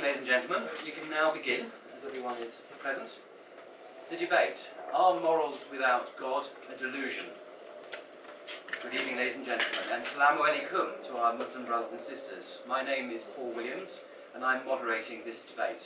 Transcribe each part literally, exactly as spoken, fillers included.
ladies and gentlemen, you can now begin, as everyone is present, the debate. Are morals without God a delusion? Good evening, ladies and gentlemen, and Salamu Alaikum to our Muslim brothers and sisters. My name is Paul Williams, and I'm moderating this debate.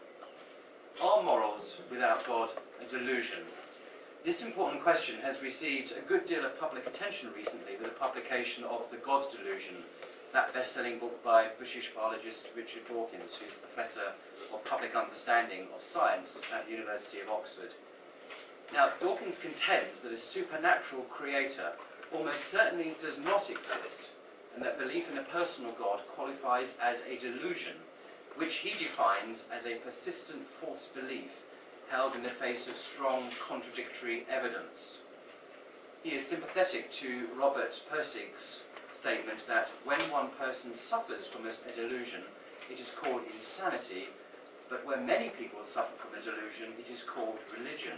Are morals without God a delusion? This important question has received a good deal of public attention recently with the publication of The God Delusion, that best-selling book by British biologist Richard Dawkins, who's Professor of Public Understanding of Science at the University of Oxford. Now, Dawkins contends that a supernatural creator almost certainly does not exist, and that belief in a personal God qualifies as a delusion, which he defines as a persistent false belief held in the face of strong contradictory evidence. He is sympathetic to Robert Pirsig's statement that when one person suffers from a delusion, it is called insanity, but when many people suffer from a delusion, it is called religion.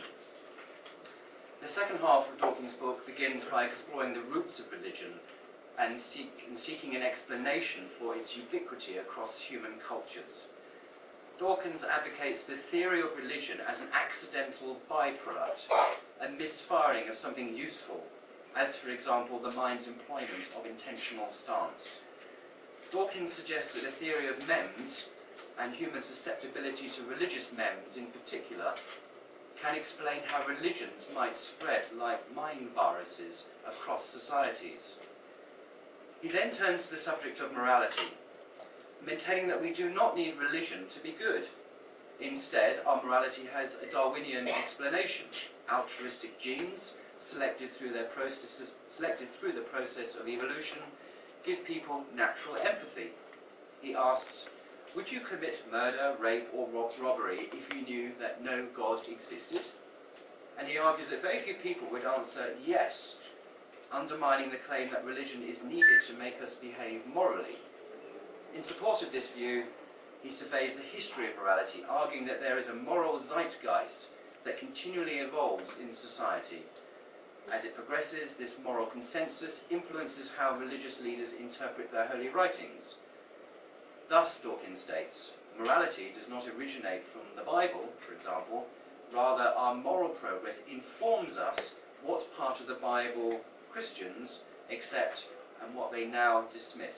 The second half of Dawkins' book begins by exploring the roots of religion and, seek, and seeking an explanation for its ubiquity across human cultures. Dawkins advocates the theory of religion as an accidental byproduct, a misfiring of something useful, as, for example, the mind's employment of intentional stance. Dawkins suggests that the theory of memes, and human susceptibility to religious memes in particular, can explain how religions might spread like mind viruses across societies. He then turns to the subject of morality, maintaining that we do not need religion to be good. Instead, our morality has a Darwinian explanation. Altruistic genes, selected through their processes, selected through the process of evolution, give people natural empathy. He asks, would you commit murder, rape, or rob robbery if you knew that no God existed? And he argues that very few people would answer yes, undermining the claim that religion is needed to make us behave morally. In support of this view, he surveys the history of morality, arguing that there is a moral zeitgeist that continually evolves in society. As it progresses, this moral consensus influences how religious leaders interpret their holy writings. Thus, Dawkins states, morality does not originate from the Bible, for example. Rather, our moral progress informs us what part of the Bible Christians accept and what they now dismiss.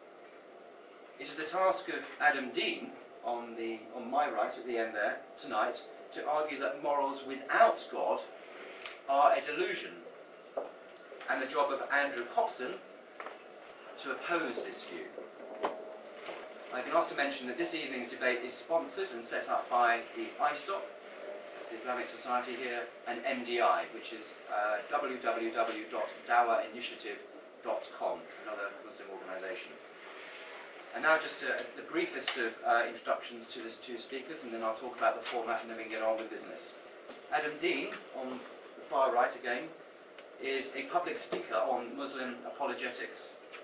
It is the task of Adam Dean, on, the, on my right at the end there, tonight, to argue that morals without God are a delusion, and the job of Andrew Copson to oppose this view. I've been asked to mention that this evening's debate is sponsored and set up by the I S O P, that's the Islamic Society here, and M D I, which is uh, w w w dot dawa initiative dot com, another Muslim organisation. And now just uh, the briefest of uh, introductions to the two speakers, and then I'll talk about the format and then we can get on with business. Adam Dean, on the far right again, is a public speaker on Muslim apologetics.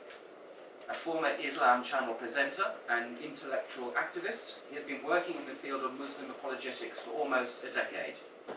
A former Islam Channel presenter and intellectual activist, he has been working in the field of Muslim apologetics for almost a decade.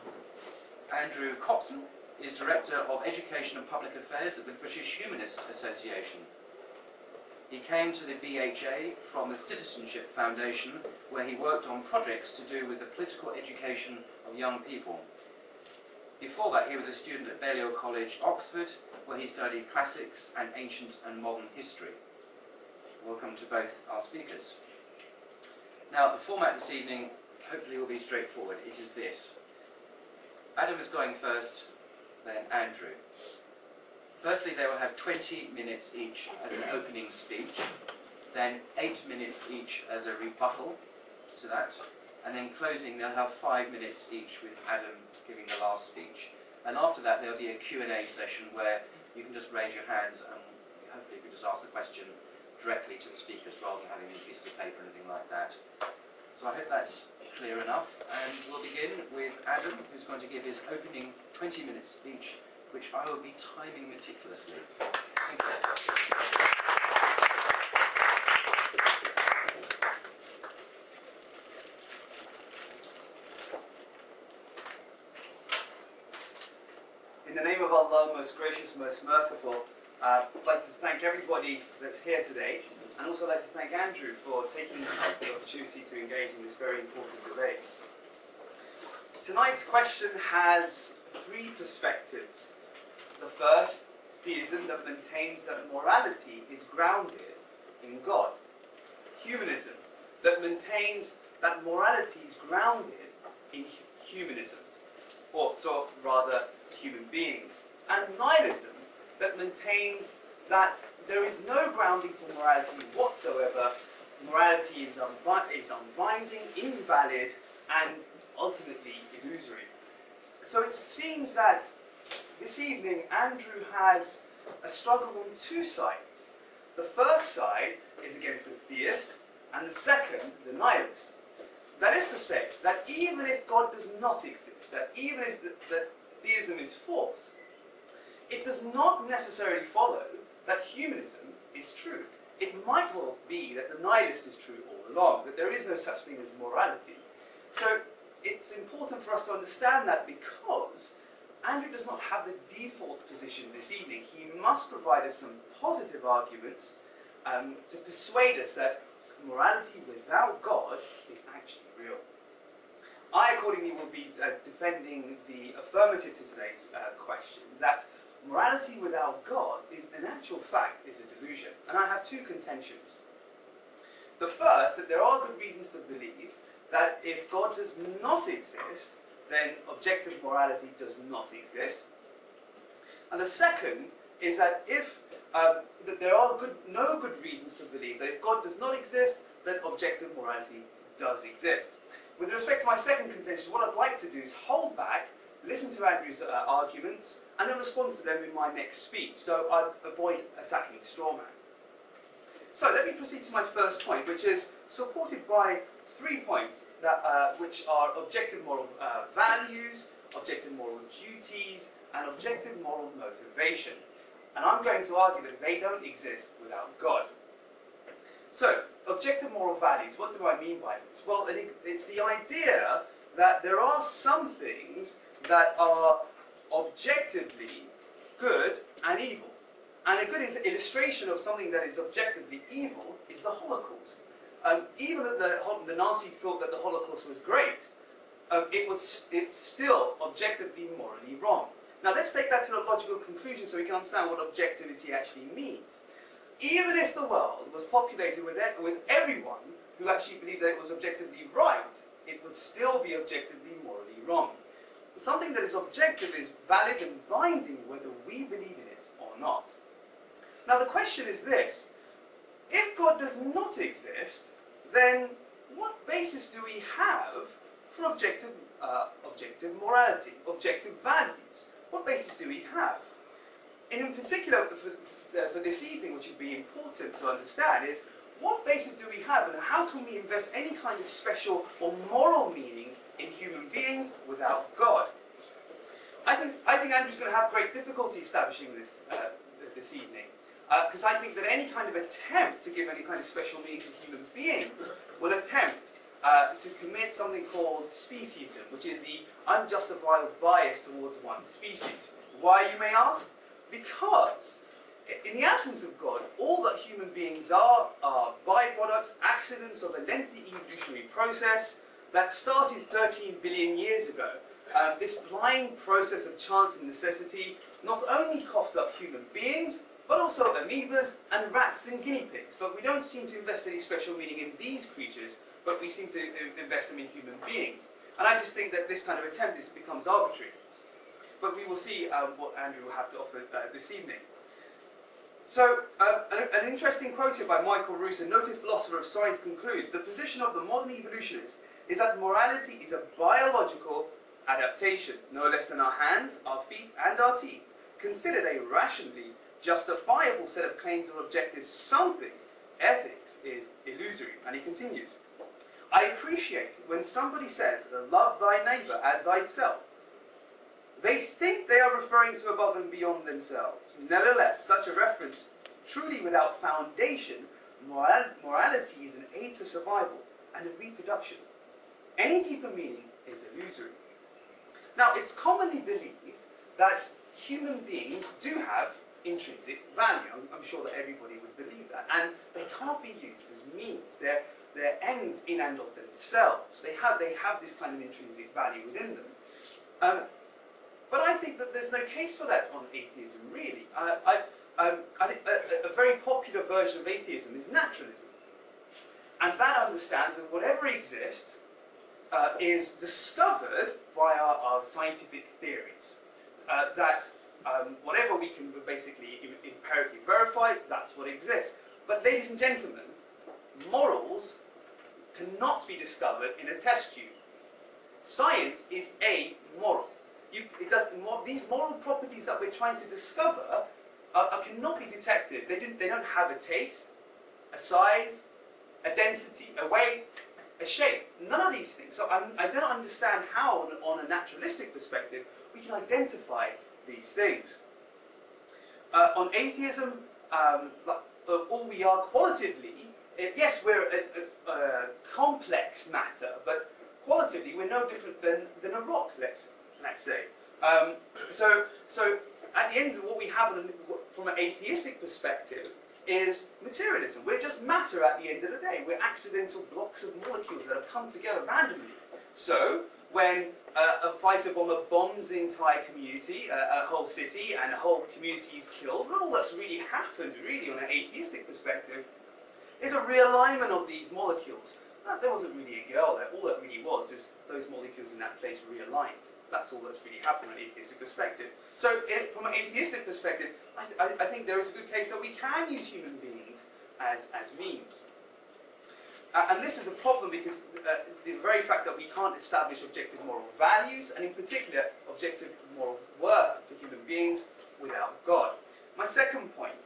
Andrew Copson is Director of Education and Public Affairs at the British Humanist Association. He came to the B H A from the Citizenship Foundation, where he worked on projects to do with the political education of young people. Before that, he was a student at Balliol College, Oxford, where he studied classics and ancient and modern history. Welcome to both our speakers. Now, the format this evening hopefully will be straightforward. It is this. Adam is going first, then Andrew. Firstly, they will have twenty minutes each as an opening speech, then eight minutes each as a rebuttal to that, and then closing they'll have five minutes each with Adam giving the last speech. And after that there'll be a Q and A session where you can just raise your hands and hopefully you can just ask the question directly to the speakers rather than having pieces of paper or anything like that. So I hope that's clear enough, and we'll begin with Adam, who's going to give his opening twenty minute speech, which I will be timing meticulously. Thank you. In the name of Allah, most gracious, most merciful, Uh, I'd like to thank everybody that's here today, and also I'd like to thank Andrew for taking up the opportunity to engage in this very important debate. Tonight's question has three perspectives. The first, theism that maintains that morality is grounded in God. Humanism that maintains that morality is grounded in humanism, or so rather human beings. And nihilism that maintains that there is no grounding for morality whatsoever. Morality is, unbi- is unbinding, invalid, and ultimately illusory. So it seems that this evening Andrew has a struggle on two sides. The first side is against the theist, and the second, the nihilist. That is to say, that even if God does not exist, that even if the, that theism is false, it does not necessarily follow that humanism is true. It might well be that the nihilist is true all along, that there is no such thing as morality. So it's important for us to understand that, because Andrew does not have the default position this evening. He must provide us some positive arguments um, to persuade us that morality without God is actually real. I accordingly will be uh, defending the affirmative to today's uh, question, that morality without God is, in actual fact, is a delusion. And I have two contentions. The first, that there are good reasons to believe that if God does not exist, then objective morality does not exist. And the second is that if um, that there are good, no good reasons to believe that if God does not exist, then objective morality does exist. With respect to my second contention, what I'd like to do is hold back, listen to Andrew's uh, arguments, and then respond to them in my next speech, so I'd avoid attacking straw man. So let me proceed to my first point, which is supported by three points, that, uh, which are objective moral uh, values, objective moral duties, and objective moral motivation. And I'm going to argue that they don't exist without God. So, objective moral values, what do I mean by this? Well, it, it's the idea that there are some things that are objectively good and evil. And a good illustration of something that is objectively evil is the Holocaust. Um, even though the, the Nazis thought that the Holocaust was great, um, it was it's still objectively morally wrong. Now let's take that to a logical conclusion so we can understand what objectivity actually means. Even if the world was populated with, e with everyone who actually believed that it was objectively right, it would still be objectively morally wrong. Something that is objective is valid and binding whether we believe in it or not. Now the question is this: if God does not exist, then what basis do we have for objective, uh, objective morality, objective values? What basis do we have? And in particular, for, uh, for this evening, which would be important to understand, is what basis do we have, and how can we invest any kind of special or moral meaning in human beings without God? I think, I think Andrew's going to have great difficulty establishing this uh, this evening. Because uh, I think that any kind of attempt to give any kind of special meaning to human beings will attempt uh, to commit something called speciesism, which is the unjustifiable bias towards one species. Why, you may ask? Because in the absence of God, all that human beings are are byproducts, accidents of a lengthy evolutionary process that started thirteen billion years ago. Um, this blind process of chance and necessity not only coughed up human beings, but also amoebas and rats and guinea pigs. But we don't seem to invest any special meaning in these creatures, but we seem to invest them in human beings. And I just think that this kind of attempt is, becomes arbitrary. But we will see um, what Andrew will have to offer uh, this evening. So, uh, an, an interesting quote here by Michael Ruse, a noted philosopher of science, concludes: the position of the modern evolutionist is that morality is a biological adaptation, no less than our hands, our feet, and our teeth, considered a rationally justifiable set of claims or objectives. Something, ethics, is illusory. And he continues: I appreciate when somebody says, love thy neighbour as thyself. They think they are referring to above and beyond themselves. Nevertheless, such a reference, truly without foundation, moral morality is an aid to survival and reproduction. Any deeper meaning is illusory. Now, it's commonly believed that human beings do have intrinsic value. sure that everybody would believe that. And they can't be used as means. They're, they're ends in and of themselves. They have, they have this kind of intrinsic value within them. Um, but I think that there's no case for that on atheism, really. Uh, I, um, I think a, a very popular version of atheism is naturalism. And that understands that whatever exists uh, is discovered by our, our scientific theories. Uh, that um, whatever we can basically empirically verify, that's what exists. But ladies and gentlemen, morals cannot be discovered in a test tube. Science is amoral. You, it does, more, these moral properties that we're trying to discover are, are, cannot be detected. They, didn't, they don't have a taste, a size, a density, a weight, a shape. None of these things. So I'm, I don't understand how, on, on a naturalistic perspective, we can identify these things. Uh, on atheism, um, uh, all we are qualitatively, uh, yes, we're a, a, a complex matter, but qualitatively we're no different than, than a rock, let's, let's say. Um, so, so at the end, what we have from an atheistic perspective is materialism. We're just matter at the end of the day. We're accidental blocks of molecules that have come together randomly. So, when uh, a fighter bomber bombs the entire community, uh, a whole city, and a whole community is killed, all that's really happened, really, on an atheistic perspective, is a realignment of these molecules. Uh, there wasn't really a girl there. All that really was is those molecules in that place realigned. That's all that's really happened from an atheistic perspective. So, it, from an atheistic perspective, I, I, I think there is a good case that we can use human beings as, as means. Uh, and this is a problem because uh, the very fact that we can't establish objective moral values, and in particular, objective moral worth for human beings without God. My second point,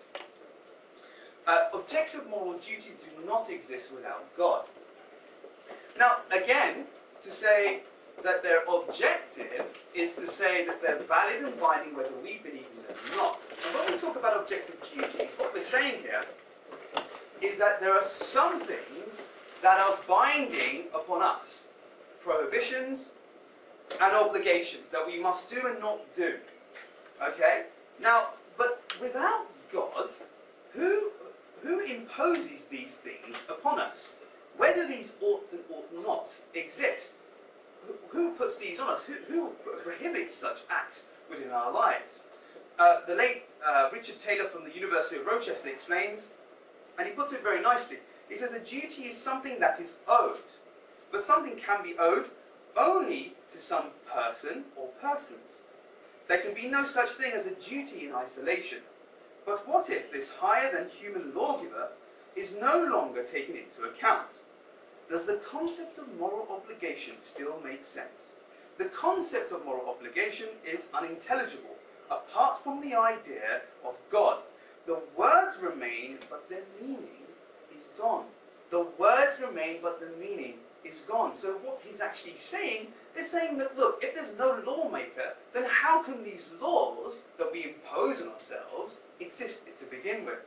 uh, objective moral duties do not exist without God. Now, again, to say that they're objective is to say that they're valid and binding whether we believe in them or not. And when we talk about objective duties, what we're saying here is that there are some things that are binding upon us. Prohibitions and obligations that we must do and not do. Okay? Now, but without God, who, who imposes these things upon us? Whether these ought and ought not exist. Who, who puts these on us? Who, who prohibits such acts within our lives? Uh, the late uh, Richard Taylor from the University of Rochester explains, and he puts it very nicely. He says a duty is something that is owed, but something can be owed only to some person or persons. There can be no such thing as a duty in isolation. But what if this higher than human lawgiver is no longer taken into account? Does the concept of moral obligation still make sense? The concept of moral obligation is unintelligible, apart from the idea of God. The words remain, but their meaning is gone. The words remain, but the meaning is gone. So what he's actually saying is saying that, look, if there's no lawmaker, then how can these laws that we impose on ourselves exist to begin with?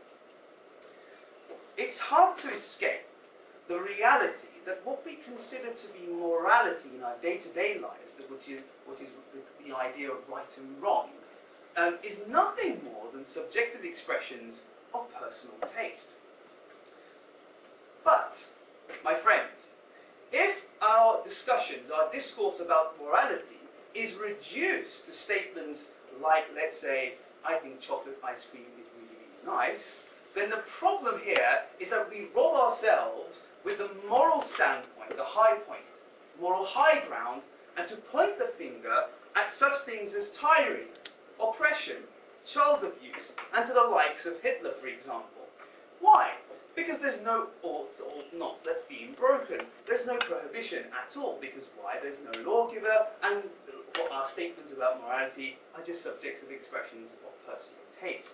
It's hard to escape the reality that what we consider to be morality in our day-to-day lives, which is, what is the, the idea of right and wrong, um, is nothing more than subjective expressions of personal taste. But, my friends, if our discussions, our discourse about morality is reduced to statements like, let's say, I think chocolate ice cream is really, really nice, then the problem here is that we rob ourselves with the moral standpoint, the high point, moral high ground, and to point the finger at such things as tyranny, oppression, child abuse, and to the likes of Hitler, for example. Why? Because there's no ought or not that's being broken. There's no prohibition at all, because why? There's no lawgiver, and what our statements about morality are just subjective expressions of personal taste.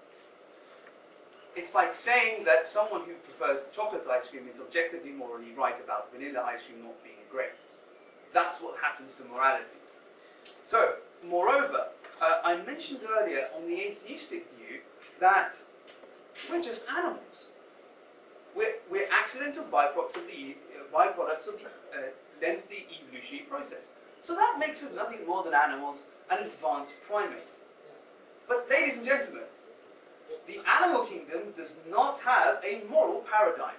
It's like saying that someone who prefers chocolate ice cream is objectively morally right about vanilla ice cream not being great. That's what happens to morality. So, moreover, uh, I mentioned earlier on the atheistic view that we're just animals. We're, we're accidental byproducts of the, uh, byproducts of the uh, lengthy evolutionary process. So that makes us nothing more than animals and advanced primates. But ladies and gentlemen, the animal kingdom does not have a moral paradigm.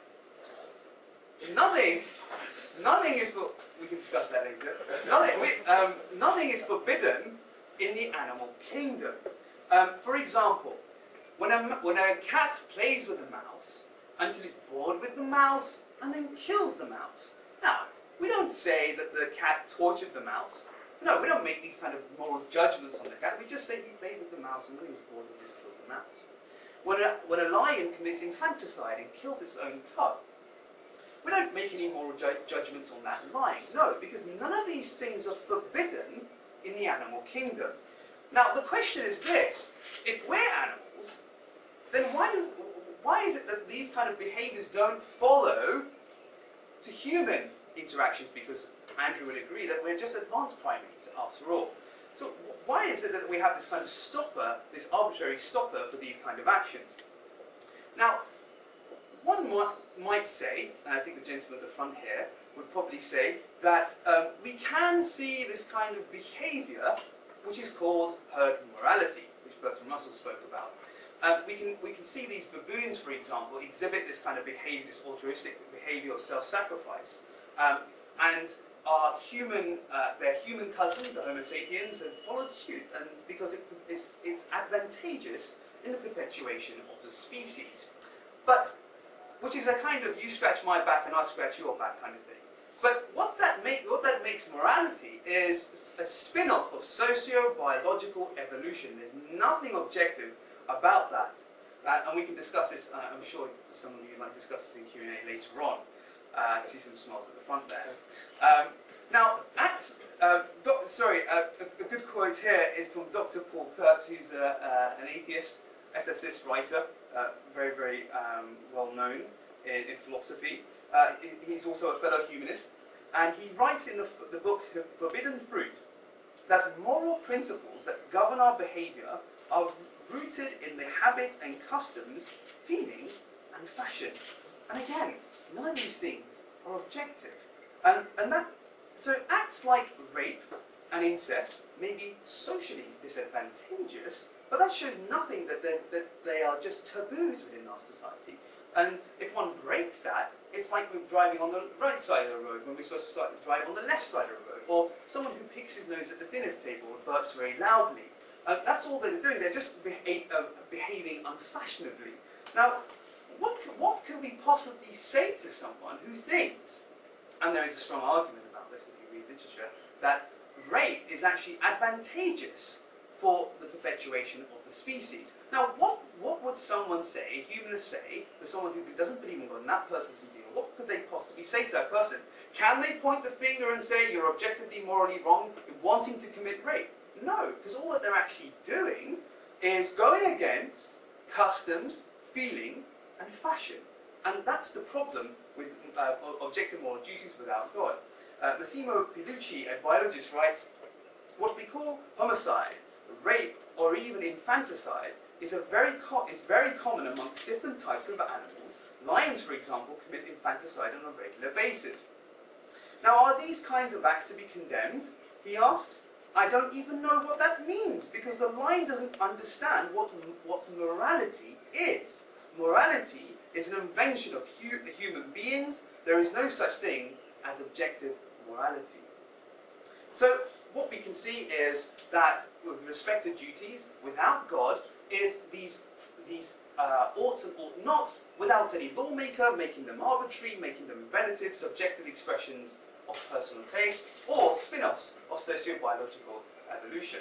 Nothing, nothing is for, we can discuss that later. Nothing, we, um, nothing is forbidden in the animal kingdom. Um, for example, when a, when a cat plays with a mouse until it's bored with the mouse and then kills the mouse. Now, we don't say that the cat tortured the mouse. No, we don't make these kind of moral judgments on the cat. We just say he played with the mouse and when he was bored, he just killed the mouse. When a, when a lion commits infanticide and kills its own cub, we don't make any moral ju judgments on that lion. No, because none of these things are forbidden in the animal kingdom. Now, the question is this. If we're animals, then why, does, why is it that these kind of behaviors don't follow to human interactions? Because Andrew would agree that we're just advanced primates after all. So why is it that we have this kind of stopper, this arbitrary stopper for these kind of actions? Now, one might, might say, and I think the gentleman at the front here would probably say, that um, we can see this kind of behavior, which is called herd morality, which Bertrand Russell spoke about. Uh, we, can, we can see these baboons, for example, exhibit this kind of behavior, this altruistic behavior of self-sacrifice. Um, and our human, uh, their human cousins, the Homo sapiens, have followed suit, and because it, it's, it's advantageous in the perpetuation of the species. But, which is a kind of you scratch my back and I scratch your back kind of thing. But what that, make, what that makes morality is a spin-off of socio-biological evolution. There's nothing objective about that. Uh, and we can discuss this, uh, I'm sure some of you might discuss this in Q and A later on. Uh, I see some smiles at the front there. Um, now, at, uh, doc, sorry, uh, a, a good quote here is from Doctor Paul Kurtz, who's a, uh, an atheist, ethicist writer, uh, very, very um, well known in, in philosophy. Uh, he's also a fellow humanist, and he writes in the, the book Forbidden Fruit that moral principles that govern our behavior are rooted in the habits and customs, feelings, and fashion. And again, none of these things are objective. And, and that, so acts like rape and incest may be socially disadvantageous, but that shows nothing that, that they are just taboos within our society. And if one breaks that, it's like we're driving on the right side of the road when we're supposed to start to drive on the left side of the road, or someone who picks his nose at the dinner table and burps very loudly. Uh, that's all they're doing. They're just beha uh, behaving unfashionably. Now, what, what can we possibly say to someone who thinks, and there is a strong argument about this if you read literature, that rape is actually advantageous for the perpetuation of the species? Now, what, what would someone say, a humanist say, to someone who doesn't believe in God, and that person's in deal, what could they possibly say to that person? Can they point the finger and say, you're objectively morally wrong in wanting to commit rape? No, because all that they're actually doing is going against customs, feeling, and fashion. And that's the problem with uh, objective moral duties without God. Uh, Massimo Pilucci, a biologist, writes, what we call homicide, rape, or even infanticide is, a very is very common amongst different types of animals. Lions, for example, commit infanticide on a regular basis. Now, are these kinds of acts to be condemned? He asks. I don't even know what that means, because the lion doesn't understand what, what morality is. Morality is an invention of hu human beings. There is no such thing as objective morality. So, what we can see is that with respect to duties, without God, is these, these uh, oughts and ought nots, without any lawmaker, making them arbitrary, making them relative, subjective expressions of personal taste, or spin-offs of socio-biological evolution.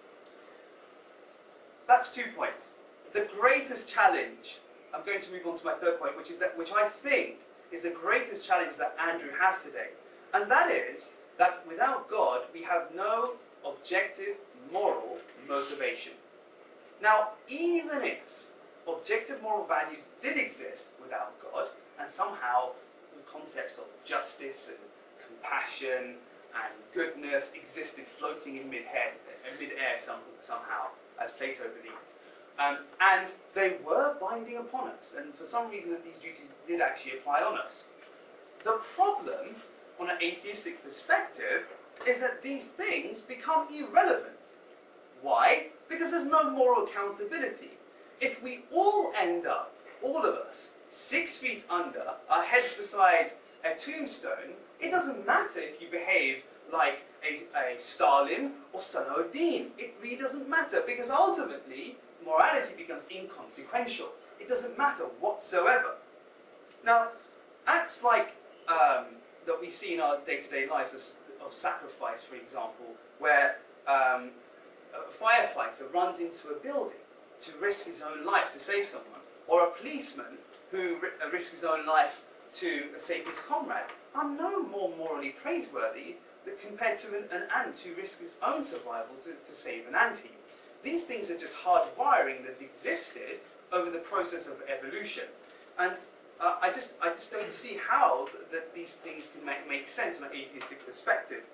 That's two points. The greatest challenge, I'm going to move on to my third point, which is that, which I think is the greatest challenge that Andrew has today, and that is that without God, we have no objective moral motivation. Now, even if objective moral values did exist without God, and somehow the concepts of justice and compassion and goodness existed floating in mid-air, in mid-air some, somehow, as Plato believed, um, and they were binding upon us, and for some reason that these duties did actually apply on us. The problem, on an atheistic perspective, is that these things become irrelevant. Why? Because there's no moral accountability. if we all end up, all of us, six feet under, our heads beside a tombstone, it doesn't matter if you behave like a, a Stalin or Salahuddin. It really doesn't matter, because ultimately, morality becomes inconsequential. It doesn't matter whatsoever. Now, acts like um, that we see in our day-to-day lives of, of sacrifice, for example, where um, a firefighter runs into a building to risk his own life to save someone, or a policeman who ri uh, risks his own life to uh, save his comrade, are no more morally praiseworthy than compared to an, an ant who risks his own survival to, to save an ant. These things are just hardwiring that existed over the process of evolution, and uh, I just I just don't see how th that these things can make, make sense from an atheistic perspective.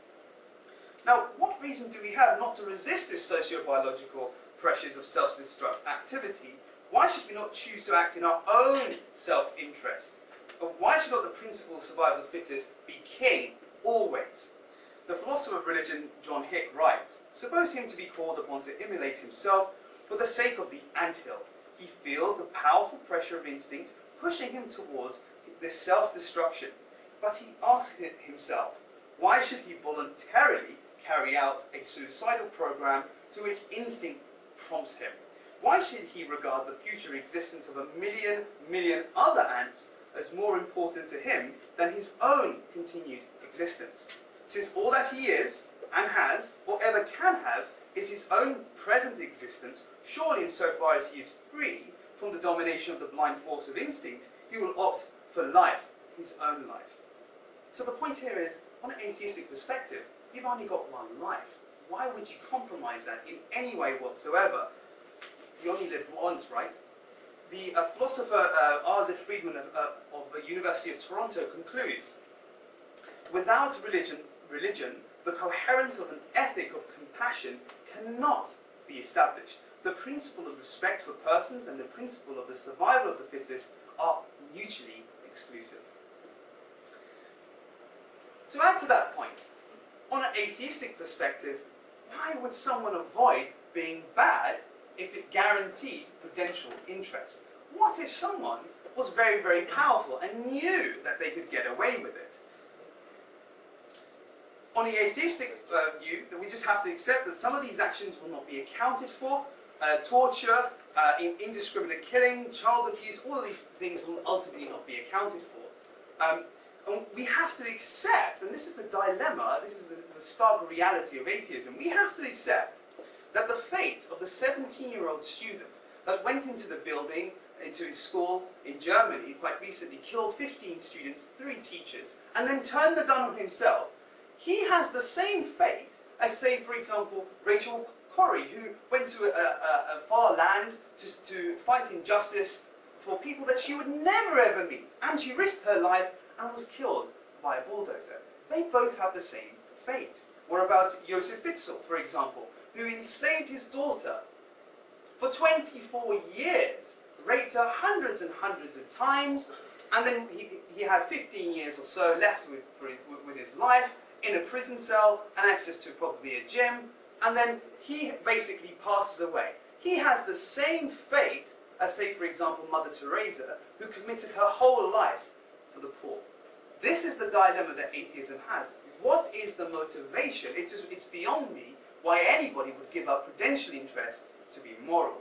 Now, what reason do we have not to resist this socio-biological pressures of self-destruct activity? Why should we not choose to act in our own self-interest? Or why should not the principle of survival of the fittest be king always? The philosopher of religion, John Hick, writes, suppose him to be called upon to immolate himself for the sake of the anthill. He feels the powerful pressure of instinct pushing him towards this self-destruction. But he asks himself, why should he voluntarily carry out a suicidal program to which instinct prompts him? Why should he regard the future existence of a million, million other ants as more important to him than his own continued existence? Since all that he is, and has, or ever can have, is his own present existence, surely insofar as he is free from the domination of the blind force of instinct, he will opt for life, his own life. So the point here is, on an atheistic perspective, you've only got one life. Why would you compromise that in any way whatsoever? You only live once, right? The uh, philosopher uh, Arthur Friedman of, uh, of the University of Toronto concludes, without religion, religion, the coherence of an ethic of compassion cannot be established. The principle of respect for persons and the principle of the survival of the fittest are mutually exclusive. To add to that point, on an atheistic perspective, why would someone avoid being bad if it guaranteed prudential interest? What if someone was very, very powerful and knew that they could get away with it? On the atheistic uh, view, that we just have to accept that some of these actions will not be accounted for. Uh, torture, uh, in indiscriminate killing, child abuse, all of these things will ultimately not be accounted for. Um, and we have to accept, and this is the dilemma, this is the, the stark reality of atheism, we have to accept that the fate of the seventeen-year-old student that went into the building, into his school in Germany quite recently, killed fifteen students, three teachers, and then turned the gun on himself, he has the same fate as, say, for example, Rachel Corrie, who went to a, a, a far land just to fight injustice for people that she would never ever meet, and she risked her life and was killed by a bulldozer. They both have the same fate. Or about Josef Witzel, for example, who enslaved his daughter for twenty-four years, raped her hundreds and hundreds of times, and then he, he has fifteen years or so left with, for his, with his life, in a prison cell, and access to probably a gym, and then he basically passes away. He has the same fate as, say, for example, Mother Teresa, who committed her whole life for the poor. This is the dilemma that atheism has. What is the motivation? It's, just, it's beyond me why anybody would give up prudential interest to be moral.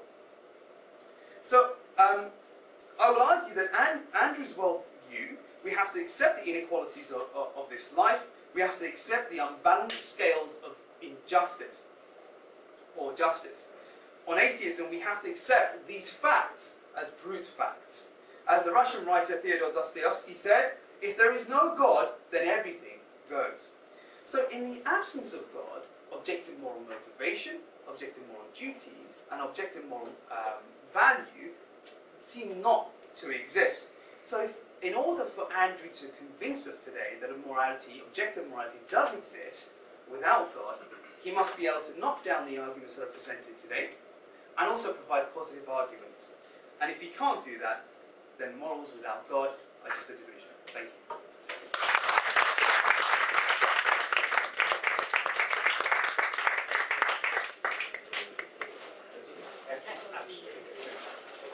So, um, I will argue that An Andrew's worldview, we have to accept the inequalities of, of, of this life, we have to accept the unbalanced scales of injustice, or justice. On atheism, we have to accept these facts as brute facts. As the Russian writer Fyodor Dostoevsky said, if there is no God, then everything goes. So in the absence of God, objective moral motivation, objective moral duties, and objective moral um, value seem not to exist. So if, in order for Andrew to convince us today that a morality, objective morality, does exist without God, he must be able to knock down the arguments that are presented today, and also provide positive arguments. And if he can't do that, then morals without God are just a delusion. Thank you. Absolutely.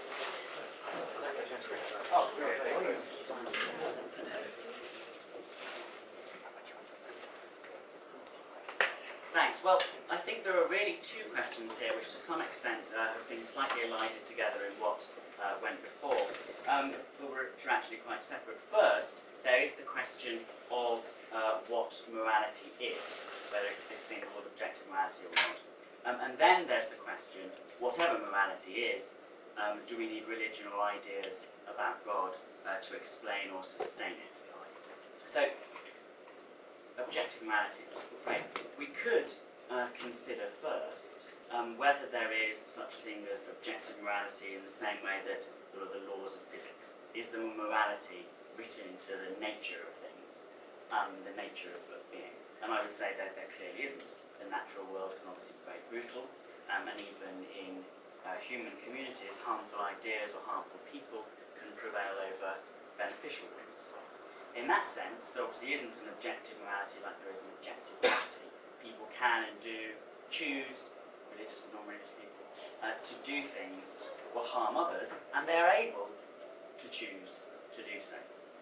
Thanks. Well, I think there are really two questions here which to some extent uh, have been slightly elided together in what uh, went before, um, but were actually quite separate. First, there is the question of uh, what morality is, whether it's this thing called objective morality or not. Um, and then there's the question, whatever morality is, um, do we need religion or ideas about God uh, to explain or sustain it? So, objective morality is a difficult phrase. We could uh, consider first um, whether there is such a thing as objective morality in the same way that there are the laws of physics. Is there a morality written into the nature of things, um, the nature of, of being? And I would say that there clearly isn't. The natural world can obviously be very brutal, um, and even in uh, human communities, harmful ideas or harmful people can prevail over beneficial ones. In that sense, there obviously isn't an objective morality like there is an objective morality. People can and do choose, religious and non-religious people, uh, to do things or harm others, and they are able to choose to do so.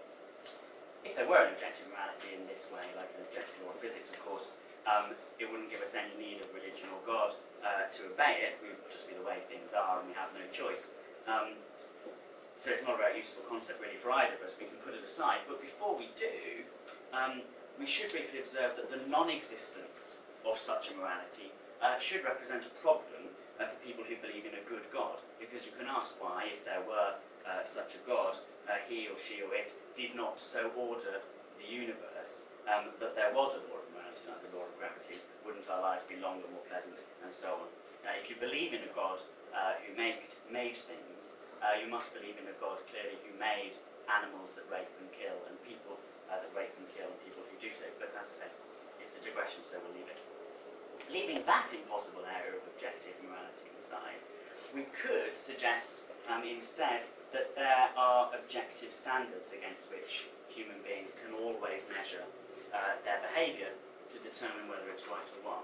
If there were an objective morality in this way, like an objective law of physics, of course, um, it wouldn't give us any need of religion or God uh, to obey it. We would just be the way things are, and we have no choice. Um, So it's not a very useful concept really for either of us. We can put it aside. But before we do, um, we should briefly observe that the non-existence of such a morality uh, should represent a problem uh, for people who believe in a good God. Because you can ask why, if there were uh, such a God, uh, he or she or it did not so order the universe um, that there was a law of morality like the law of gravity. Wouldn't our lives be longer, more pleasant, and so on? Uh, if you believe in a God uh, who made, made things, Uh, you must believe in a God, clearly, who made animals that rape and kill, and people uh, that rape and kill, and people who do so. But as I said, it's a digression, so we'll leave it. Leaving that impossible area of objective morality aside, we could suggest um, instead that there are objective standards against which human beings can always measure uh, their behaviour to determine whether it's right or wrong.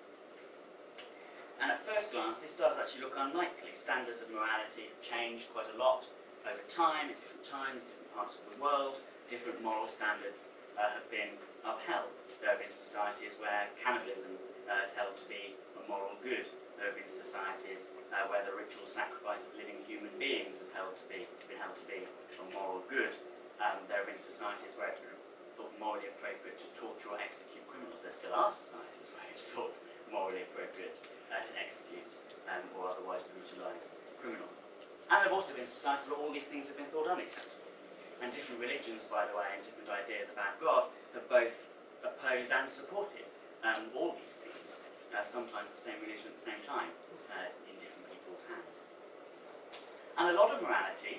And at first glance, this does actually look unlikely. Standards of morality have changed quite a lot over time, at different times, different parts of the world. Different moral standards uh, have been upheld. There have been societies where cannibalism uh, is held to be a moral good. There have been societies uh, where the ritual sacrifice of living human beings has held to be, been held to be a moral good. Um, there have been societies where it's been thought morally appropriate to torture or execute criminals. There still are societies where it's thought morally appropriate Uh, to execute um, or otherwise brutalise criminals. And there have also been societies where all these things have been thought unacceptable. And different religions, by the way, and different ideas about God have both opposed and supported um, all these things, uh, sometimes the same religion at the same time, uh, in different people's hands. And a lot of morality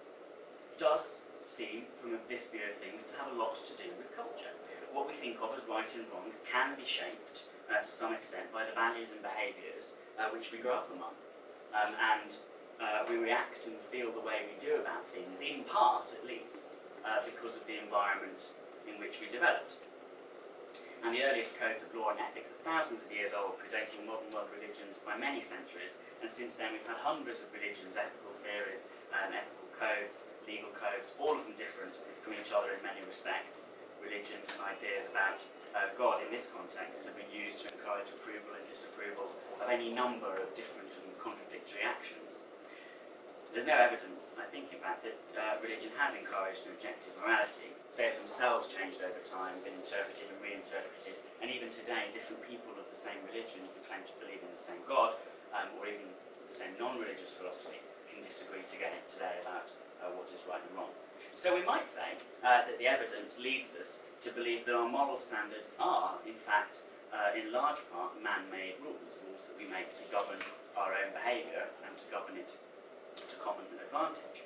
does seem, from this view of things, to have a lot to do with culture. What we think of as right and wrong can be shaped Uh, to some extent by the values and behaviours uh, which we grow up among. Um, and uh, we react and feel the way we do about things, in part at least, uh, because of the environment in which we developed. And the earliest codes of law and ethics are thousands of years old, predating modern world religions by many centuries, and since then we've had hundreds of religions, ethical theories, um, ethical codes, legal codes, all of them different from each other in many respects. Religions and ideas about Uh, God in this context have been used to encourage approval and disapproval of any number of different and contradictory actions. There's no evidence, I think, in fact, that uh, religion has encouraged an objective morality. They have themselves changed over time, been interpreted and reinterpreted, and even today, different people of the same religion who claim to believe in the same God, um, or even the same non-religious philosophy, can disagree together today about uh, what is right and wrong. So we might say uh, that the evidence leads us to believe that our moral standards are, in fact, uh, in large part, man-made rules, rules that we make to govern our own behaviour and to govern it to common advantage.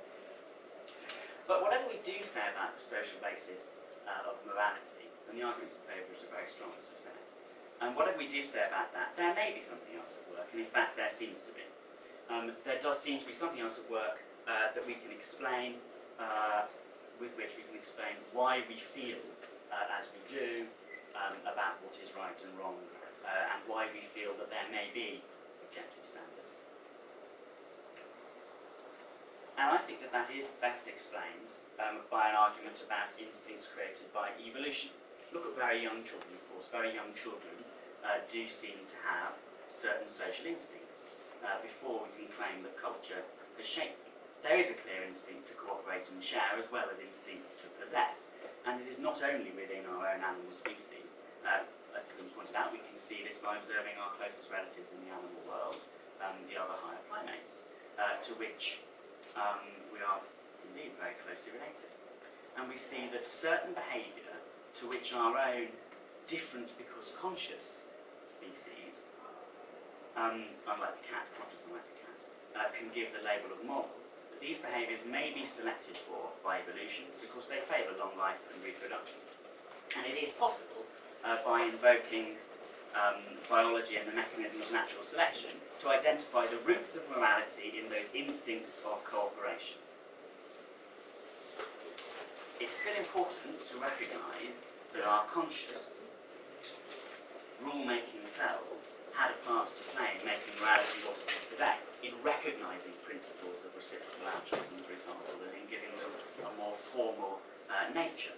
But whatever we do say about the social basis uh, of morality, and the arguments in favour of it are very strong, as I've said, and whatever we do say about that, there may be something else at work, and in fact there seems to be. Um, there does seem to be something else at work uh, that we can explain, uh, with which we can explain why we feel uh, as we do um, about what is right and wrong, uh, and why we feel that there may be objective standards. And I think that that is best explained um, by an argument about instincts created by evolution. Look at very young children, of course. Very young children uh, do seem to have certain social instincts uh, before we can claim that culture has shaped them. There is a clear instinct to cooperate and share, as well as instincts to possess. And it is not only within our own animal species. Uh, as has been pointed out, we can see this by observing our closest relatives in the animal world, um, the other higher primates, uh, to which um, we are indeed very closely related. And we see that certain behaviour to which our own different because conscious species, um, unlike the cat, not just unlike the cat, uh, can give the label of moral. But these behaviours may be selected for by evolution because they favour long life and reproduction. And it is possible, uh, by invoking um, biology and the mechanism of natural selection, to identify the roots of morality in those instincts of cooperation. It's still important to recognise that our conscious, rule-making selves had a part to play in making morality what it is today, in recognising principles of reciprocal altruism, for example, and in giving them a more formal uh, nature.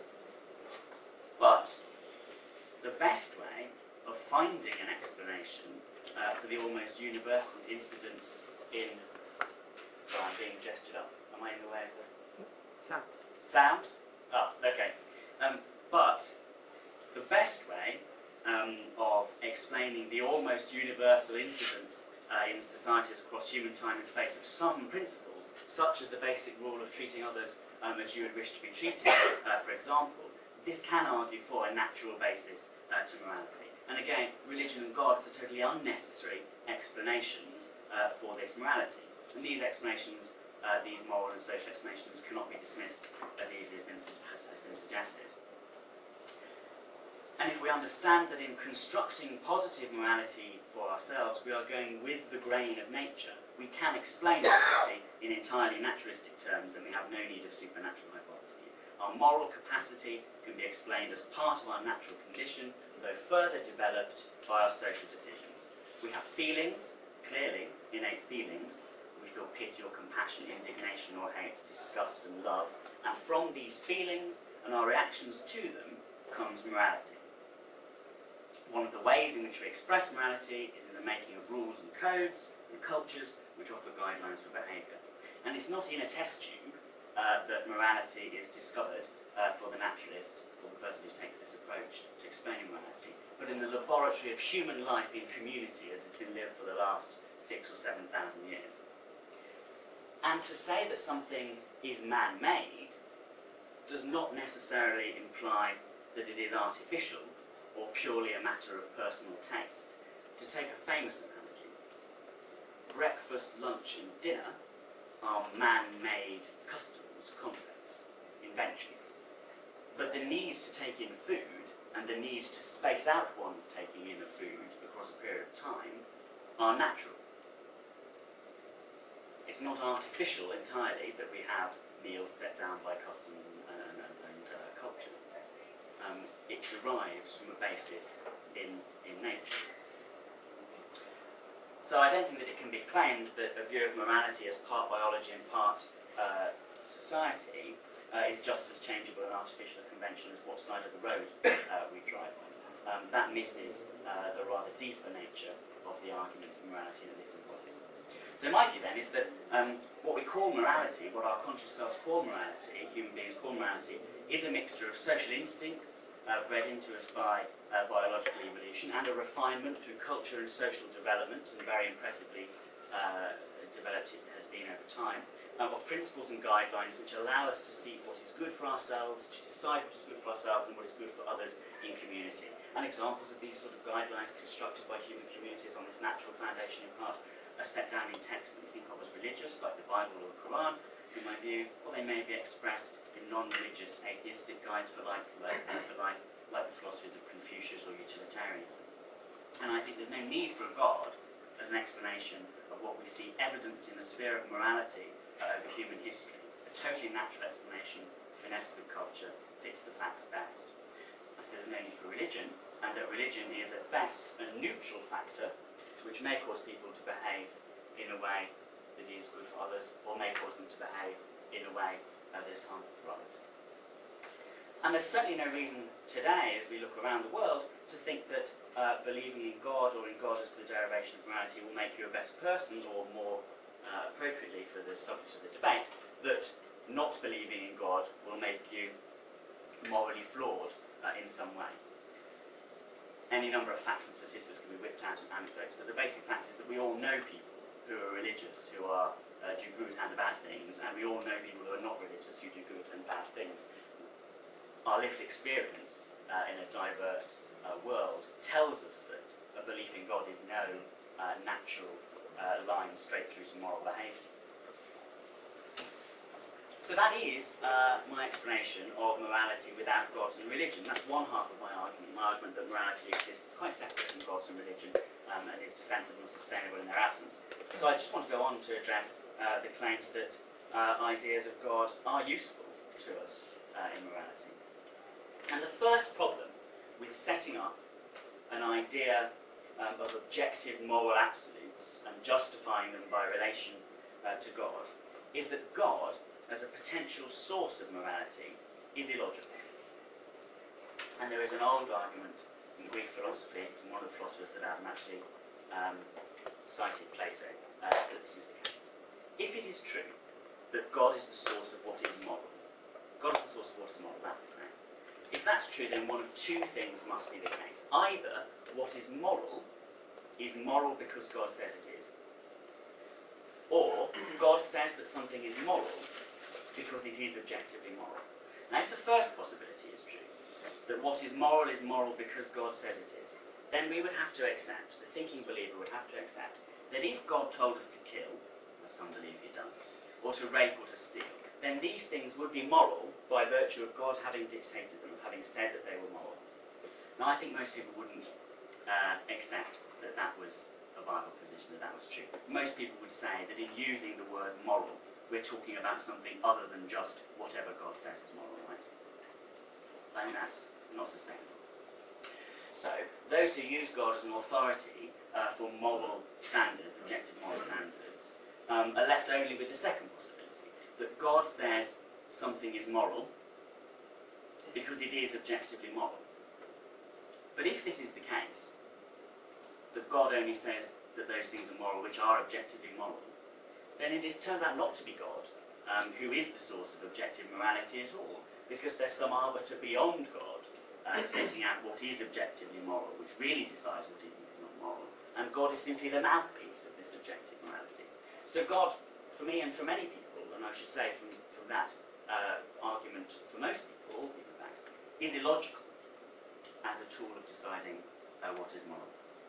But the best way of finding an explanation uh, for the almost universal incidents in... Sorry, I'm being gestured up. Am I in the way of the... Sound. Sound? Ah, okay. Um, but the best way um, of explaining the almost universal incidents uh, in societies across human time and space of some principles, such as the basic rule of treating others um, as you would wish to be treated, uh, for example, this can argue for a natural basis uh, to morality. And again, religion and gods are totally unnecessary explanations uh, for this morality. And these explanations, uh, these moral and social explanations, cannot be dismissed as easily as, been, as has been suggested. And if we understand that in constructing positive morality for ourselves, we are going with the grain of nature, we can explain morality in entirely naturalistic terms, and we have no need of supernatural hypotheses. Our moral capacity can be explained as part of our natural condition, though further developed by our social decisions. We have feelings, clearly innate feelings. We feel pity or compassion, indignation or hate, disgust and love, and from these feelings and our reactions to them comes morality. One of the ways in which we express morality is in the making of rules and codes and cultures which offer guidelines for behaviour. And it's not in a test tube uh, that morality is discovered uh, for the naturalist or the person who takes this approach to explaining morality, but in the laboratory of human life in community as it's been lived for the last six or seven thousand years. And to say that something is man-made does not necessarily imply that it is artificial or purely a matter of personal taste. To take a famous analogy, breakfast, lunch and dinner are man-made customs, concepts, inventions. But the need to take in food and the need to space out one's taking in of food across a period of time are natural. It's not artificial entirely that we have meals set down by custom and, and, and uh, culture. Um, it derives from a basis in, in nature. So I don't think that it can be claimed that a view of morality as part biology and part uh, society uh, is just as changeable and artificial a convention as what side of the road uh, we drive on. Um, that misses uh, the rather deeper nature of the argument for morality that this embodies. So my view then is that um, what we call morality, what our conscious selves call morality, human beings call morality, is a mixture of social instincts uh, bred into us by uh, biological evolution and a refinement through culture and social development, and very impressively uh, developed it has been over time, uh, of principles and guidelines which allow us to see what is good for ourselves, to decide what is good for ourselves and what is good for others in community. And examples of these sort of guidelines constructed by human communities on this natural foundation in part are set down in texts that we think of as religious, like the Bible or the Quran, in my view, or they may be expressed in non-religious, atheistic guides for life, like, for life, like the philosophies of Confucius or utilitarianism. And I think there's no need for a God as an explanation of what we see evidenced in the sphere of morality uh, over human history. A totally natural explanation, finessed with culture, fits the facts best. I say there's no need for religion, and that religion is at best a neutral factor which may cause people to behave in a way that is good for others, or may cause them to behave in a way uh, that is harmful for others. And there's certainly no reason today, as we look around the world, to think that uh, believing in God or in God as the derivation of morality will make you a better person, or more uh, appropriately for the subject of the debate, that not believing in God will make you morally flawed uh, in some way. Any number of facts and statistics can be whipped out and anecdotes, but the basic fact is that we all know people who are religious who are uh, do good and bad things, and we all know people who are not religious who do good and bad things. Our lived experience uh, in a diverse uh, world tells us that a belief in God is no uh, natural uh, line straight through to moral behaviour. So that is uh, my explanation of morality without gods and religion. That's one half of my argument, my argument that morality exists quite separate from gods and religion um, and is defensible and sustainable in their absence. So I just want to go on to address uh, the claims that uh, ideas of God are useful to us uh, in morality. And the first problem with setting up an idea um, of objective moral absolutes and justifying them by relation uh, to God is that God, as a potential source of morality, is illogical. And there is an old argument in Greek philosophy from one of the philosophers that Adam actually um, cited, Plato, uh, that this is the case. If it is true that God is the source of what is moral, God is the source of what is moral, that's the claim. If that's true, then one of two things must be the case. Either what is moral is moral because God says it is, or God says that something is moral because it is objectively moral. Now, if the first possibility is true, that what is moral is moral because God says it is, then we would have to accept, the thinking believer would have to accept, that if God told us to kill, as some believe he does, or to rape or to steal, then these things would be moral by virtue of God having dictated them, having said that they were moral. Now, I think most people wouldn't uh, accept that that was a viable position, that that was true. Most people would say that in using the word moral, we're talking about something other than just whatever God says is moral, right? I think that's not sustainable. So, those who use God as an authority uh, for moral standards, objective moral standards, um, are left only with the second possibility, that God says something is moral because it is objectively moral. But if this is the case, that God only says that those things are moral which are objectively moral, then it is, turns out not to be God um, who is the source of objective morality at all, because there's some arbiter beyond God uh, setting out what is objectively moral, which really decides what is and is not moral, and God is simply the mouthpiece of this objective morality. So God, for me and for many people, and I should say from, from that uh, argument for most people, all people in fact, is illogical as a tool of deciding uh, what is moral.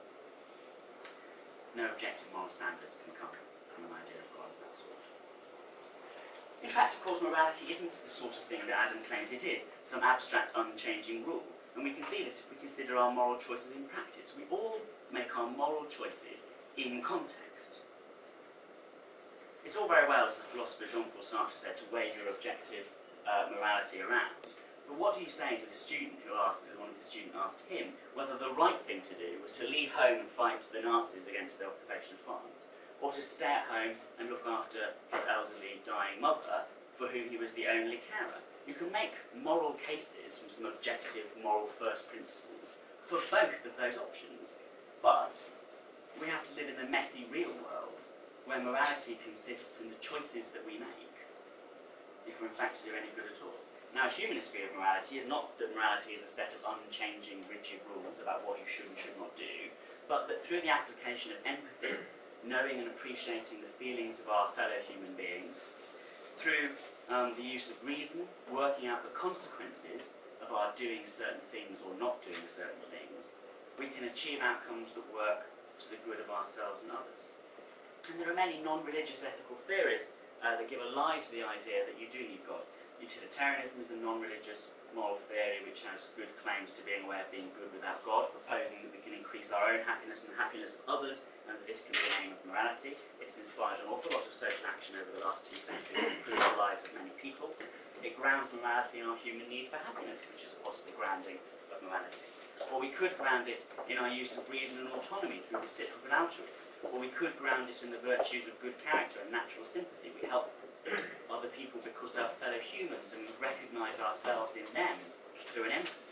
No objective moral standards can come from an idea of God of that sort. In fact, of course, morality isn't the sort of thing that Adam claims it is, some abstract, unchanging rule. And we can see this if we consider our moral choices in practice. We all make our moral choices in context. It's all very well, as the philosopher Jean-Paul Sartre said, to weigh your objective uh, morality around. But what do you say to the student who asked, because one of the students asked him, whether the right thing to do was to leave home and fight the Nazis against the occupation of France, or to stay at home and look after his elderly, dying mother, for whom he was the only carer? You can make moral cases from some objective moral first principles for both of those options, but we have to live in the messy real world where morality consists in the choices that we make, if we're in fact to do any good at all. Now, a humanist view of morality is not that morality is a set of unchanging, rigid rules about what you should and should not do, but that through the application of empathy, knowing and appreciating the feelings of our fellow human beings, through um, the use of reason, working out the consequences of our doing certain things or not doing certain things, we can achieve outcomes that work to the good of ourselves and others. And there are many non-religious ethical theories uh, that give a lie to the idea that you do need God. Utilitarianism is a non-religious moral theory which has good claims to being a way of being good without God, proposing that we can increase our own happiness and the happiness of others, and that this can be an aim of morality. It's inspired an awful lot of social action over the last two centuries to improve the lives of many people. It grounds morality in our human need for happiness, which is a possible grounding of morality. Or we could ground it in our use of reason and autonomy through reciprocal altruism, Or we could ground it in the virtues of good character and natural sympathy. We help other people because they are fellow humans and we recognise ourselves in them through an empathy.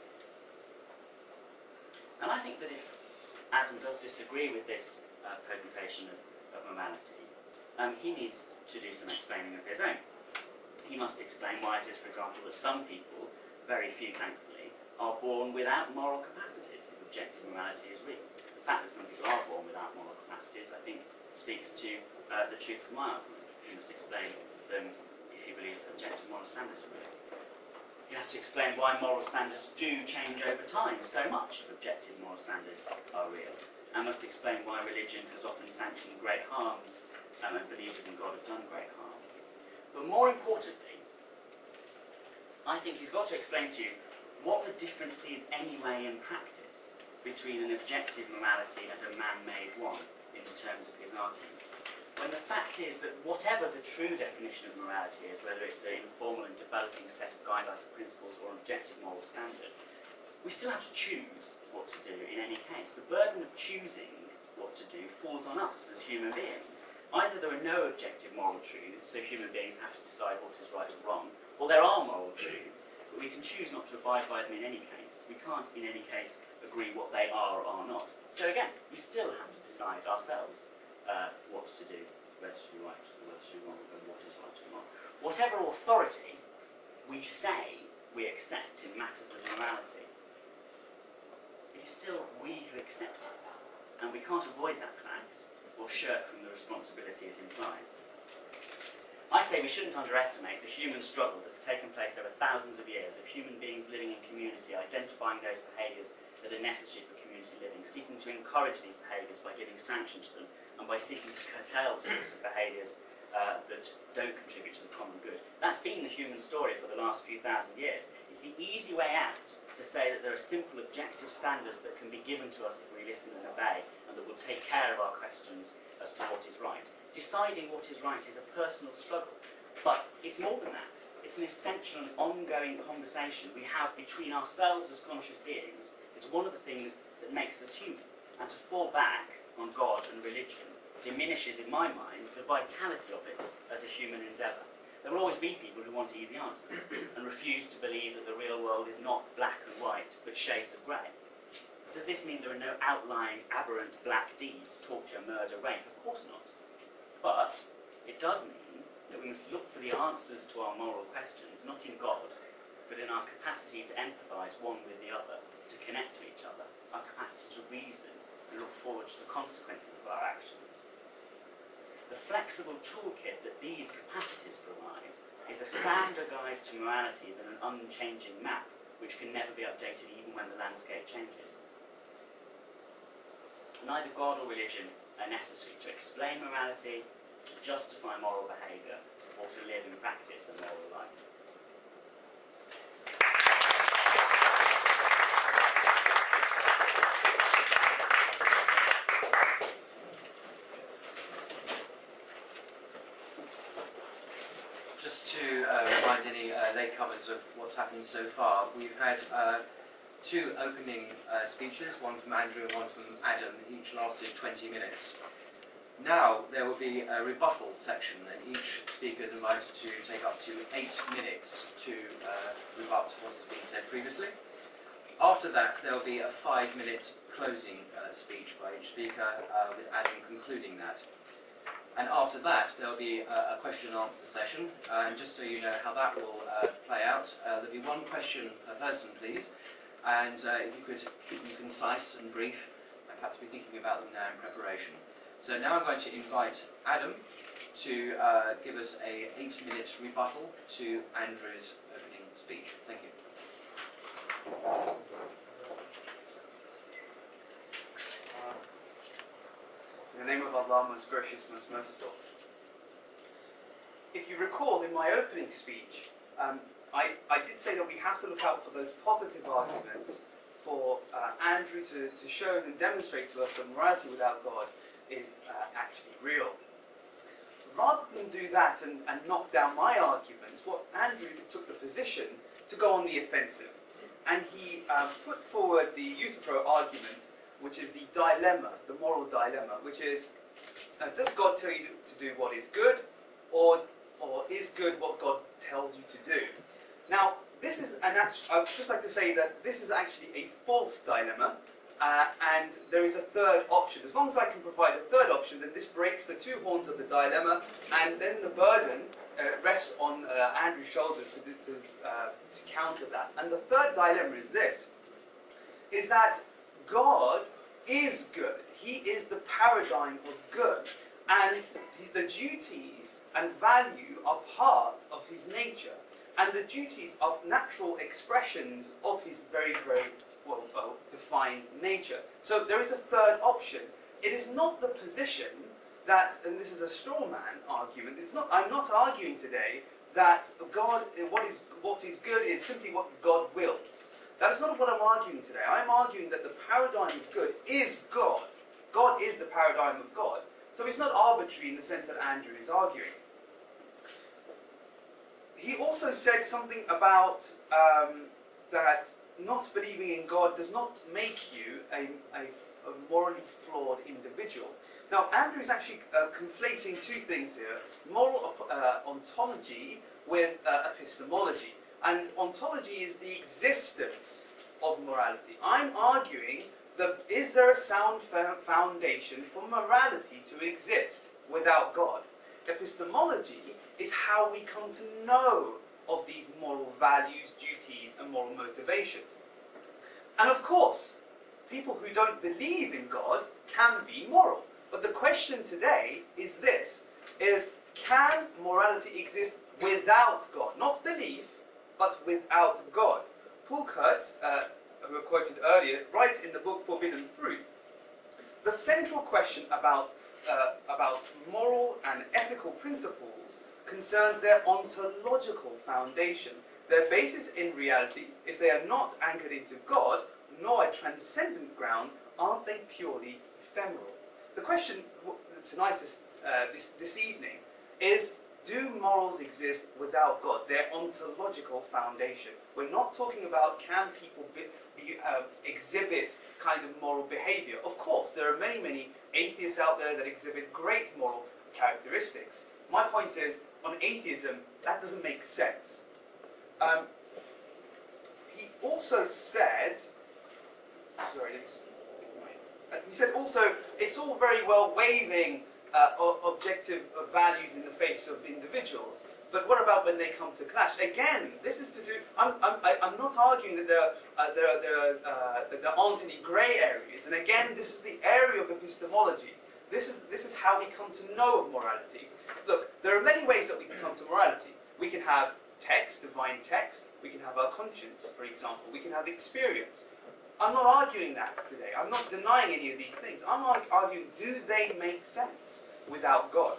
And I think that if Adam does disagree with this uh, presentation of, of morality, um, he needs to do some explaining of his own. He must explain why it is, for example, that some people, very few thankfully, are born without moral capacities if objective morality is real. The fact that some people are born without moral capacities, I think, speaks to uh, the truth of my argument. He must explain them if he believes that objective moral standards are real. He has to explain why moral standards do change over time so much if objective moral standards are real, and must explain why religion has often sanctioned great harms um, and believers in God have done great harm. But more importantly, I think he's got to explain to you what the difference is anyway in practice between an objective morality and a man-made one in the terms of his argument. When the fact is that whatever the true definition of morality is, whether it's an informal and developing set of guidelines and principles or an objective moral standard, we still have to choose what to do in any case. The burden of choosing what to do falls on us as human beings. Either there are no objective moral truths, so human beings have to decide what is right or wrong, or there are moral truths, but we can choose not to abide by them in any case. We can't, in any case, agree what they are or are not. So again, we still have to decide ourselves uh, what to do, whether to do right or whether to do wrong, and what is right or wrong. Whatever authority we say we accept in matters of morality, it is still we who accept it, and we can't avoid that fact or shirk from the responsibility it implies. I say we shouldn't underestimate the human struggle that's taken place over thousands of years of human beings living in community, identifying those behaviours that are necessary for community living, seeking to encourage these behaviours by giving sanction to them, and by seeking to curtail the sorts of behaviours uh, that don't contribute to the common good. That's been the human story for the last few thousand years. It's the easy way out to say that there are simple objective standards that can be given to us if we listen and obey, and that will take care of our questions as to what is right. Deciding what is right is a personal struggle, but it's more than that. It's an essential and ongoing conversation we have between ourselves as conscious beings. It's one of the things that makes us human, and to fall back on God and religion diminishes, in my mind, the vitality of it as a human endeavour. There will always be people who want easy answers and refuse to believe that the real world is not black and white, but shades of grey. Does this mean there are no outlying, aberrant black deeds, torture, murder, rape? Of course not. But it does mean that we must look for the answers to our moral questions, not in God, but in our capacity to empathise one with the other, to connect to each other, our capacity to reason and look forward to the consequences of our actions. The flexible toolkit that these capacities provide is a sounder guide to morality than an unchanging map, which can never be updated even when the landscape changes. Neither God or religion are necessary to explain morality, to justify moral behaviour, or to live in practice a moral life. Just to uh, remind any uh, latecomers of what's happened so far, we've had uh, two opening uh, speeches, one from Andrew and one from Adam, each lasted twenty minutes. Now there will be a rebuttal section, and each speaker is invited to take up to eight minutes to uh, rebut what has been said previously. After that, there will be a five-minute closing uh, speech by each speaker, uh, with Adam concluding that. And after that, there will be a, a question and answer session. Uh, and just so you know how that will uh, play out, uh, there will be one question per person, please. And uh, if you could keep them concise and brief, and perhaps be thinking about them now in preparation. So now I'm going to invite Adam to uh, give us a eight-minute rebuttal to Andrew's opening speech. Thank you. In the name of Allah, most gracious, most merciful. If you recall, in my opening speech, um, I, I did say that we have to look out for those positive arguments for uh, Andrew to, to show and demonstrate to us that morality without God is uh, actually real. Rather than do that and, and knock down my arguments, what Andrew took the position to go on the offensive. And he uh, put forward the Euthyphro argument which is the dilemma, the moral dilemma, which is, uh, does God tell you to do what is good, or, or is good what God tells you to do? Now, this is an act- I would just like to say that this is actually a false dilemma, uh, and there is a third option. As long as I can provide a third option, then this breaks the two horns of the dilemma, and then the burden uh, rests on uh, Andrew's shoulders to, do- to, uh, to counter that. And the third dilemma is this, is that God is good. He is the paradigm of good, and the duties and value are part of his nature, and the duties of natural expressions of his very, very well, well defined nature. So there is a third option. It is not the position that, and this is a straw man argument, it's not, I'm not arguing today that God, what is, what is good is simply what God wills. That is not what I'm arguing today. I'm arguing that the paradigm of good is God. God is the paradigm of God. So it's not arbitrary in the sense that Andrew is arguing. He also said something about um, that not believing in God does not make you a, a, a morally flawed individual. Now, Andrew is actually uh, conflating two things here, moral uh, ontology with uh, epistemology. And ontology is the existence of morality. I'm arguing that is there a sound foundation for morality to exist without God? Epistemology is how we come to know of these moral values, duties, and moral motivations. And of course, people who don't believe in God can be moral. But the question today is this, is can morality exist without God? Not belief, but without God. Paul Kurtz, uh, who I quoted earlier, writes in the book Forbidden Fruit, the central question about, uh, about moral and ethical principles concerns their ontological foundation. Their basis in reality, if they are not anchored into God, nor a transcendent ground, aren't they purely ephemeral? The question tonight, is, uh, this, this evening, is do morals exist without God, their ontological foundation? We're not talking about can people be, be, uh, exhibit kind of moral behavior. Of course, there are many, many atheists out there that exhibit great moral characteristics. My point is, on atheism, that doesn't make sense. Um, he also said, sorry, uh, he said also, it's all very well waving uh, objective values in the face of individuals, but what about when they come to clash? Again, this is to do, I'm, I'm, I'm not arguing that there, uh, there, there, uh, that there aren't any grey areas, and again, this is the area of epistemology. This is, this is how we come to know of morality. Look, there are many ways that we can come to morality. We can have text, divine text. We can have our conscience, for example. We can have experience. I'm not arguing that today. I'm not denying any of these things. I'm arguing, do they make sense without God?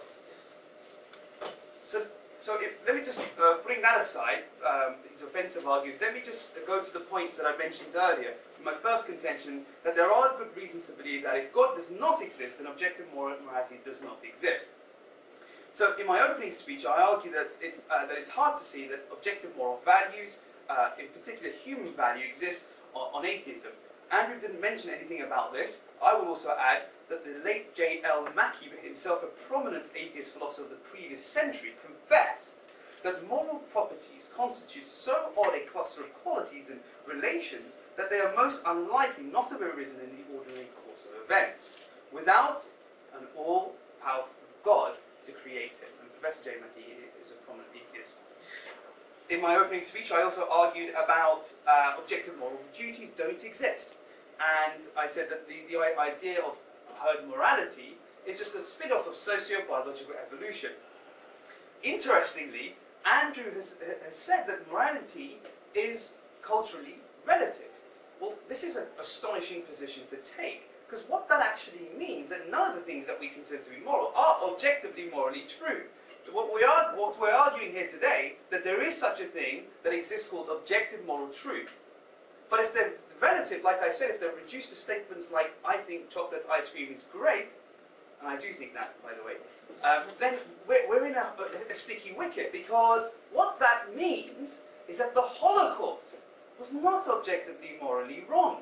So, so if, let me just uh, bring that aside, um, these offensive arguments. Let me just go to the points that I mentioned earlier. My first contention, that there are good reasons to believe that if God does not exist, then objective morality does not exist. So in my opening speech, I argue that it's, uh, that it's hard to see that objective moral values, uh, in particular human value, exist on, on atheism. Andrew didn't mention anything about this. I will also add that the late J L Mackie, himself a prominent atheist philosopher of the previous century, confessed that moral properties constitute so odd a cluster of qualities and relations that they are most unlikely not to have arisen in the ordinary course of events, without an all-powerful God to create it. And Professor J. Mackie is a prominent atheist. In my opening speech, I also argued about uh, objective moral duties don't exist. And I said that the, the idea of herd morality is just a spin-off of socio-biological evolution. Interestingly, Andrew has, has said that morality is culturally relative. Well, this is an astonishing position to take, because what that actually means that none of the things that we consider to be moral are objectively morally true. So what we are, what we're arguing here today, that there is such a thing that exists called objective moral truth. But if they're relative, like I said, if they're reduced to statements like, I think chocolate ice cream is great, and I do think that, by the way, um, then we're, we're in a, a sticky wicket, because what that means is that the Holocaust was not objectively morally wrong.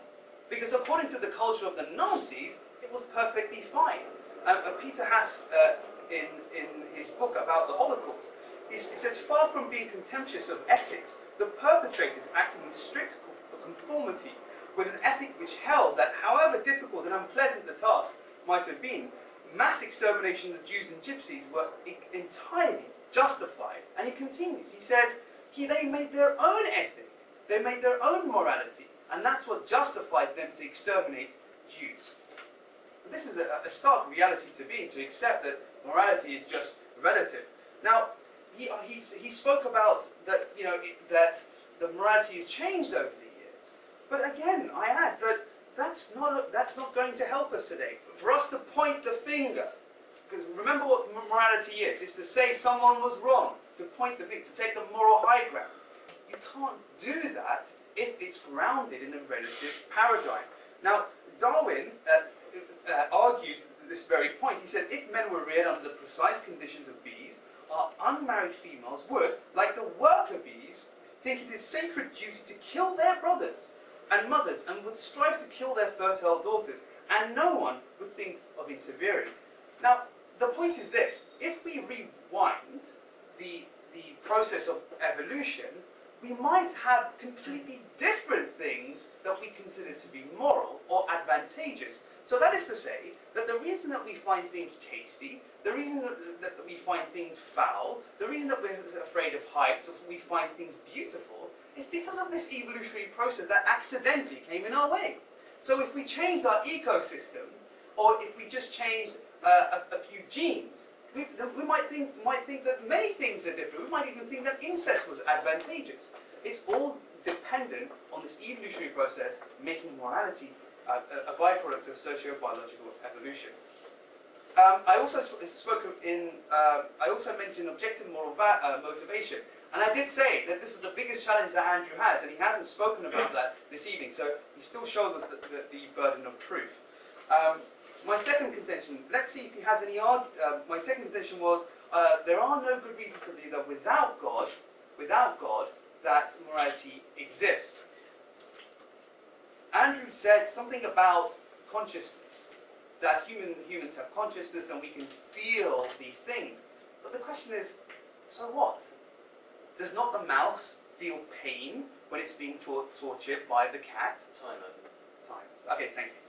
Because according to the culture of the Nazis, it was perfectly fine. Um, uh, Peter Haas, uh, in, in his book about the Holocaust, he, he says, far from being contemptuous of ethics, the perpetrators acted in strict conformity with an ethic which held that however difficult and unpleasant the task might have been, mass extermination of Jews and Gypsies were I- entirely justified. And he continues, he says, he, they made their own ethic, they made their own morality, and that's what justified them to exterminate Jews. This is a, a stark reality to be, to accept that morality is just relative. Now, he, he, he spoke about that, you know, it, that the morality has changed over the years. But again, I add that that's not, a, that's not going to help us today. For us to point the finger, because remember what morality is, it's to say someone was wrong, to point the finger, to take the moral high ground. You can't do that if it's grounded in a relative paradigm. Now, Darwin uh, uh, argued this very point. He said, if men were reared under the precise conditions of bees, our unmarried females would, like the worker bees, think it is sacred duty to kill their brothers and mothers, and would strive to kill their fertile daughters, and no one would think of interfering. Now, the point is this: if we rewind the, the process of evolution, we might have completely different things that we consider to be moral or advantageous. So that is to say that the reason that we find things tasty, the reason that, that we find things foul, the reason that we're afraid of heights, or we find things beautiful, is because of this evolutionary process that accidentally came in our way. So if we change our ecosystem, or if we just change uh, a, a few genes, we, we might think might think that many things are different. We might even think that incest was advantageous. It's all dependent on this evolutionary process making morality uh, a, a byproduct of socio-biological evolution. Um, I also sp spoke in. Uh, I also mentioned objective moral va uh, motivation, and I did say that this is the biggest challenge that Andrew has, and he hasn't spoken about that this evening. So he still shows us the, the, the burden of proof. Um, my second contention. Let's see if he has any. Arg uh, my second contention was uh, there are no good reasons to believe that without God, without God, that morality exists. Andrew said something about consciousness, that human, humans have consciousness and we can feel these things. But the question is, so what? Does not the mouse feel pain when it's being tor tortured by the cat? Time over. Time. Okay, thank you.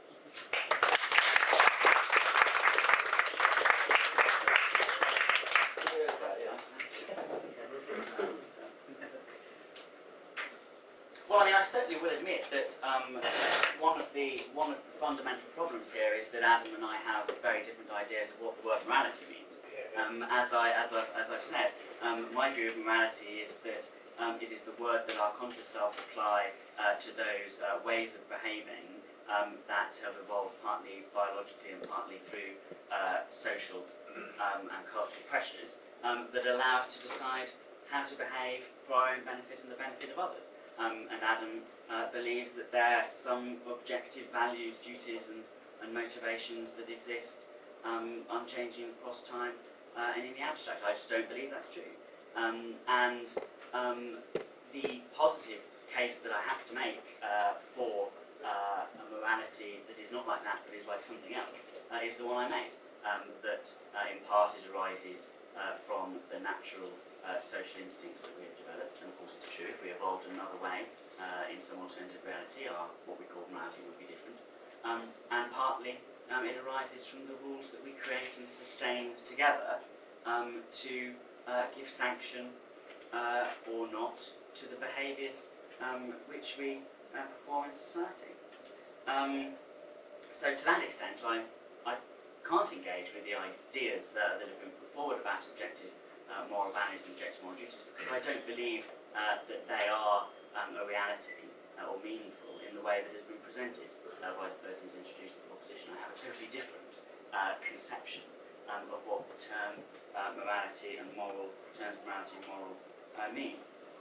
Well, I mean, I certainly will admit that um, one of the one of the fundamental problems here is that Adam and I have very different ideas of what the word morality means. Um, as I as I've, as I've said, um, my view of morality is that um, it is the word that our conscious selves apply uh, to those uh, ways of behaving um, that have evolved partly biologically and partly through uh, social um, and cultural pressures um, that allow us to decide how to behave for our own benefit and the benefit of others. Um, and Adam uh, believes that there are some objective values, duties and, and motivations that exist um, unchanging across time uh, and in the abstract. I just don't believe that's true. Um, and um, the positive case that I have to make uh, for uh, a morality that is not like that but is like something else uh, is the one I made, um, that uh, in part it arises uh, from the natural Uh, social instincts that we have developed, and of course it's true, if we evolved another way uh, in some alternative reality, our what we call morality would be different. Um, and partly um, it arises from the rules that we create and sustain together um, to uh, give sanction uh, or not to the behaviours um, which we uh, perform in society. Um, so to that extent, I, I can't engage with the ideas that, that have been put forward about objective Uh, moral values and objective moral duties, because I don't believe uh, that they are um, a reality uh, or meaningful in the way that has been presented uh, by the persons introduced the proposition. I have a totally different uh, conception um, of what the term uh, morality and moral, terms of morality and moral uh, mean.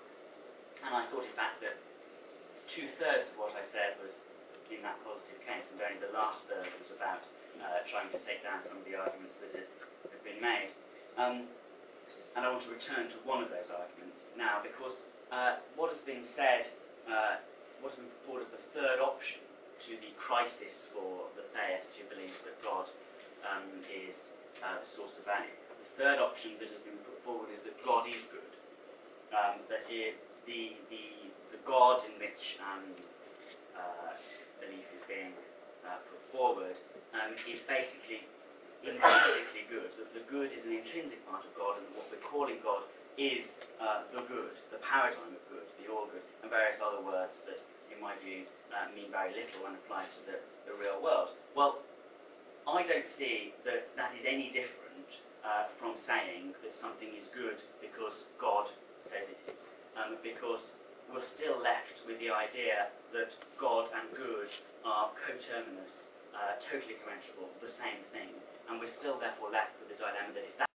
And I thought, in fact, that two-thirds of what I said was in that positive case, and only the last third was about uh, trying to take down some of the arguments that had, had been made. Um, And I want to return to one of those arguments now, because uh, what has been said, uh, what has been put forward as the third option to the crisis for the theist who believes that God um, is uh, the source of value. The third option that has been put forward is that God is good. Um, that is, the, the, the God in which um, uh, belief is being uh, put forward um, is basically intrinsically good. That the good is an intrinsic part of God, and what we're calling God is uh, the good, the paradigm of good, the all good, and various other words that, in my view, uh, mean very little when applied to the, the real world. Well, I don't see that that is any different uh, from saying that something is good because God says it is, um, because we're still left with the idea that God and good are coterminous, uh, totally commensurable, the same thing, and we're still therefore left with the dilemma that if that